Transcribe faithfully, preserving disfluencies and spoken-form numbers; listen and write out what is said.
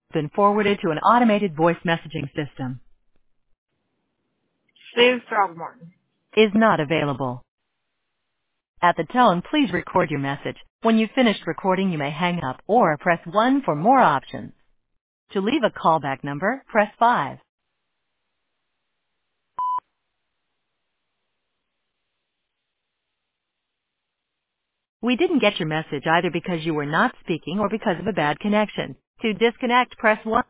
Been forwarded to an automated voice messaging system. Sue Throgmorton. Is not available. At the tone, please record your message. When you've finished recording, you may hang up or press one for more options. To leave a callback number, press five. We didn't get your message either because you were not speaking or because of a bad connection. To disconnect, press one.